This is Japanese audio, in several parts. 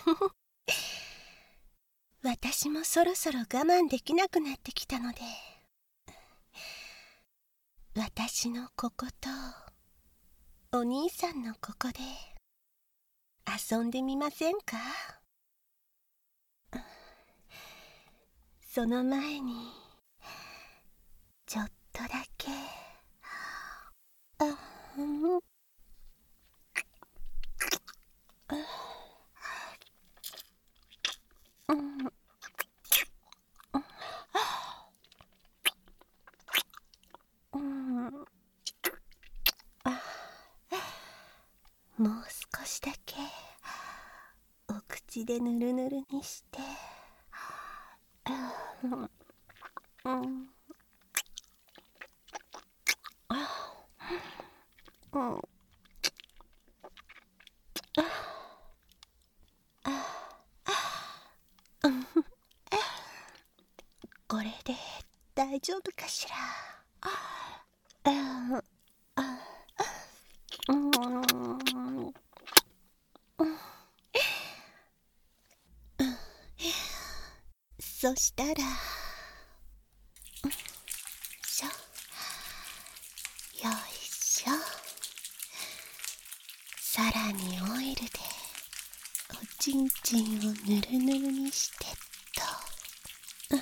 私もそろそろ我慢できなくなってきたので、私のこことお兄さんのここで遊んでみませんか？その前にちょっとだけもう少しだけお口でぬるぬるにして、これで大丈夫かしら。そしたら、よいしょ。さらにオイルでおちんちんをぬるぬるにしてっと。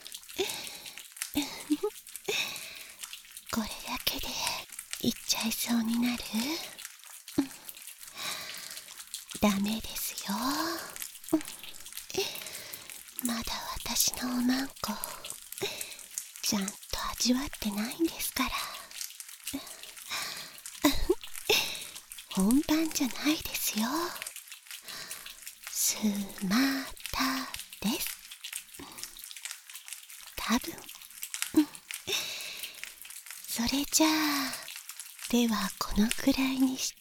これだけでいっちゃいそうになる？ダメですよ。まだ私のおまんこちゃんと味わってないんですから。本番じゃないですよ。スマタです。多分。それじゃあ、ではこのくらいにして、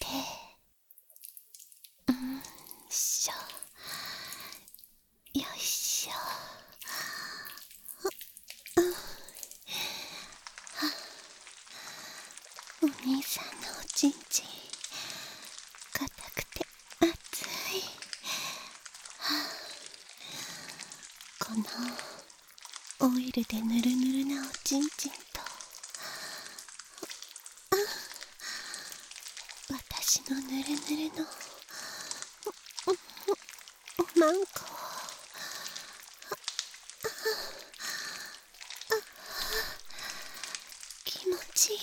よいしょ。お兄さんのおちんちん硬くて熱い。このオイルでぬるぬるなおちんちんと、私のぬるぬるのおまんこ気持ちいい。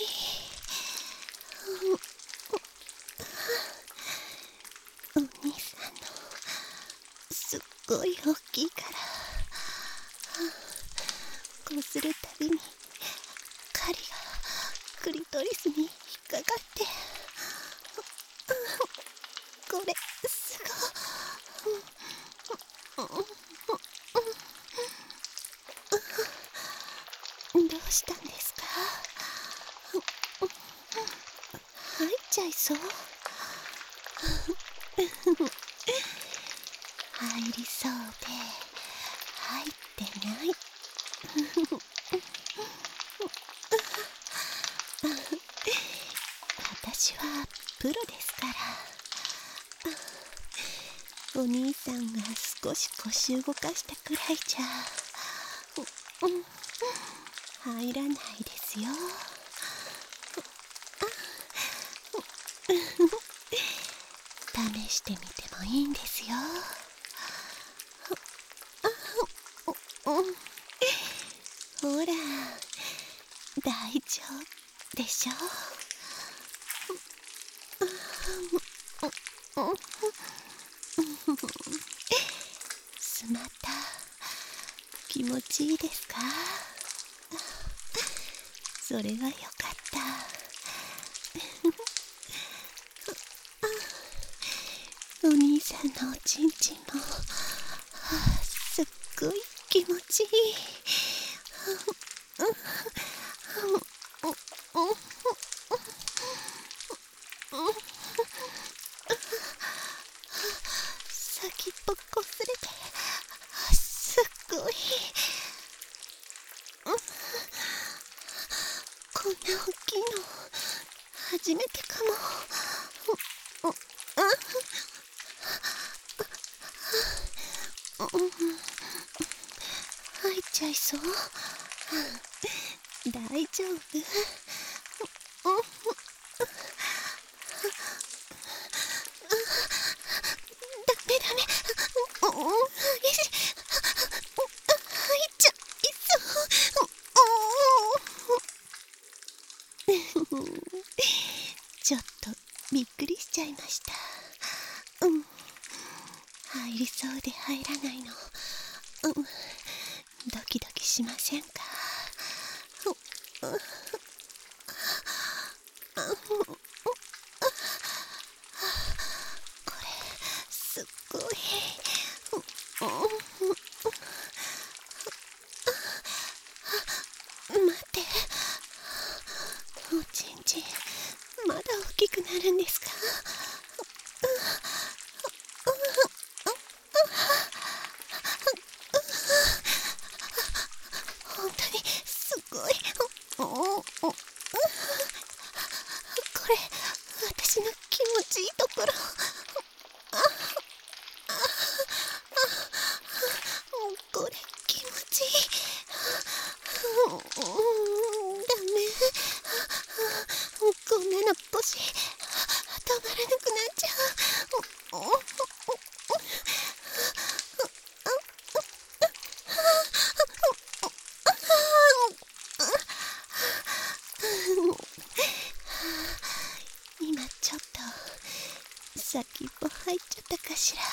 お兄さんのすっごい大きいからこするたびに針がクリトリスに引っかかって、これすごい。どうしたんですか？入っちゃいそう？入りそうで入ってない。私はプロですから。お兄さんが少し腰動かしたくらいじゃ入らないですよ。試してみてもいいんですよ。ほら、大丈夫でしょ。スマタ、気持ちいいですか？それはよかった。お兄さんのおちんちんもすっごい気持ちいい。先っぽこすれてすっごい。こんな大きいの初めてかも。 入っちゃいそう。大丈夫。ダメダメ。激しい。入っちゃいそう。ちょっとびっくりしちゃいました。入りそうで入らないの。ドキドキしませんか？これすっごい。待って、おちんちんまだ大きくなるんですか？本当にすごい。これ私の気持ちいいところ。これ気持ちいい。ダメ。こんなの腰止まらなくなっちゃう。今ちょっと先っぽ入っちゃったかしら。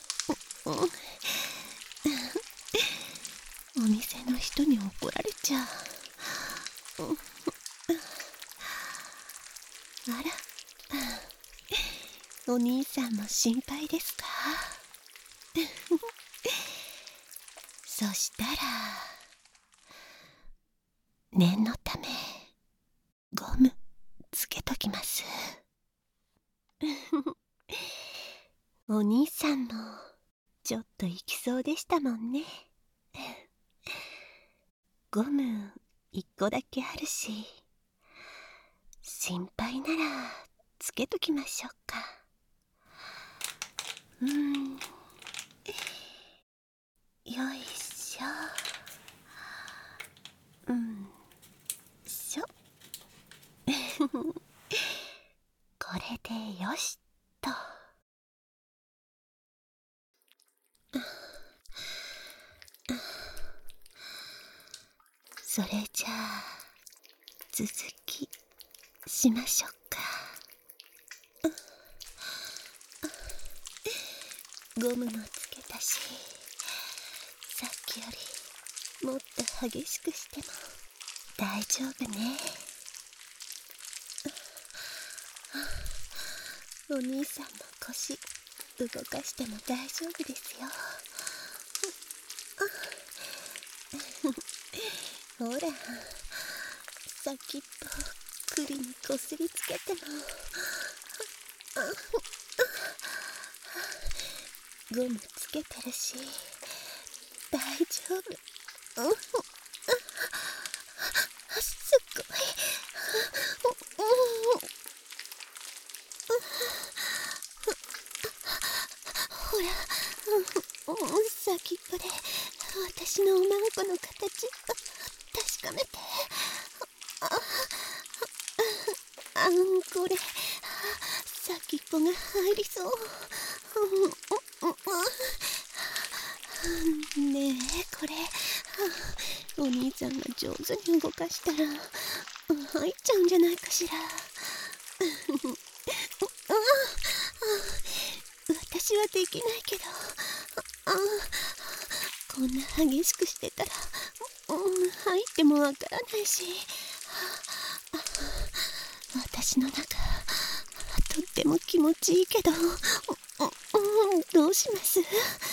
お店の人に怒られちゃう。あら、お兄さんも心配ですか？そしたら念のためゴムつけときます。お兄さんもちょっと行きそうでしたもんね。ゴム1個だけあるし、心配ならつけときましょうか。よいしょ。しょ。これでよしと。それじゃあ続きしましょうか。ゴムもつけたし、さっきよりもっと激しくしても大丈夫ね。お兄さんの腰動かしても大丈夫ですよ。ほら、先っぽ栗にこすりつけてもゴムつけてるし大丈夫。すごい。ほら、先っぽで私のおまんこの形確かめて。これ先っぽが入りそう。ねえ、これお兄さんが上手に動かしたら入っちゃうんじゃないかしら。私はできないけど、こんな激しくしてたら入ってもわからないし。私の中とっても気持ちいいけど、どうします？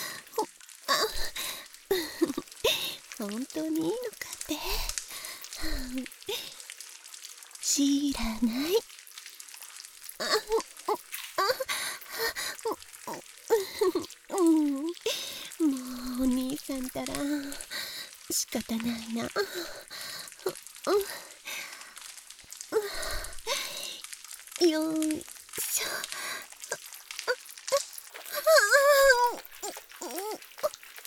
本当にいいのかって。知らない。もうお兄さんたら仕方ないな。よいしょ。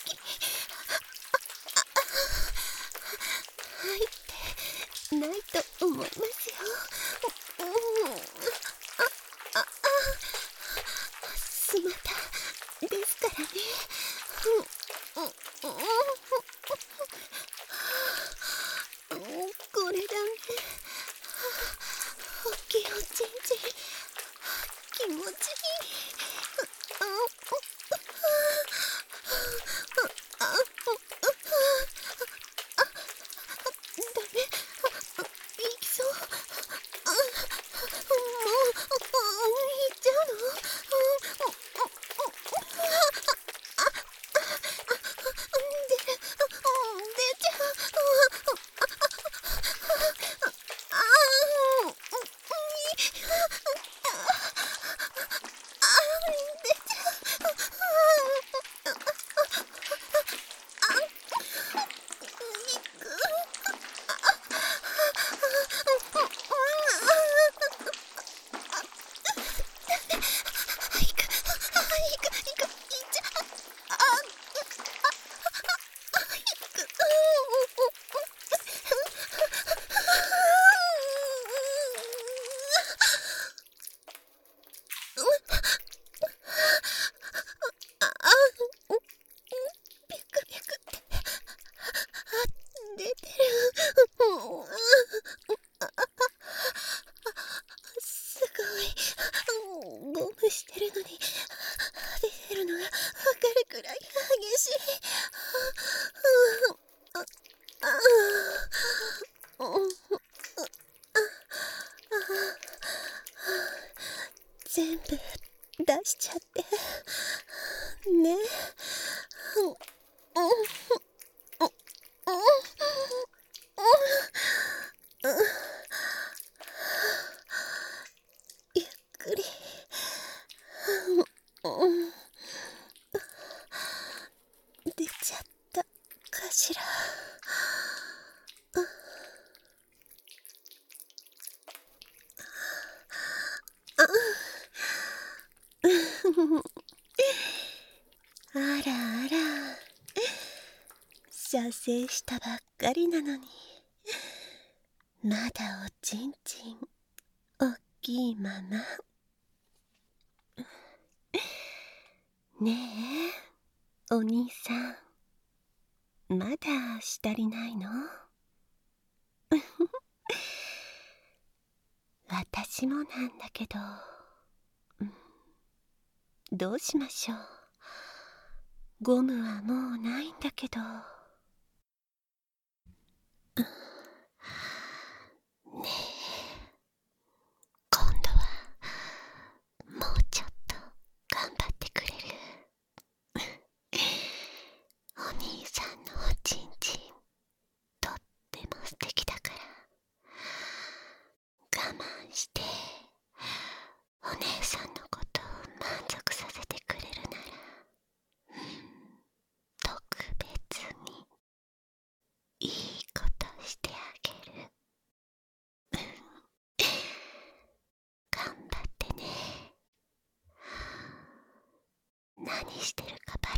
るくらい激しい。全部出しちゃってね。ゆっくり出ちゃったかしら。あらあら、射精したばっかりなのにまだおちんちんおっきいままねえ、お兄さん、まだしたりないの？私もなんだけど、どうしましょう。ゴムはもうないんだけど。ねえ、今度はもうちょっと頑張ってくれる？お兄さんのおちんちんとっても素敵だから、我慢してお姉さんのことを満足させてくれるなら、特別にいいことしてあげる。頑張ってね。何してるかバ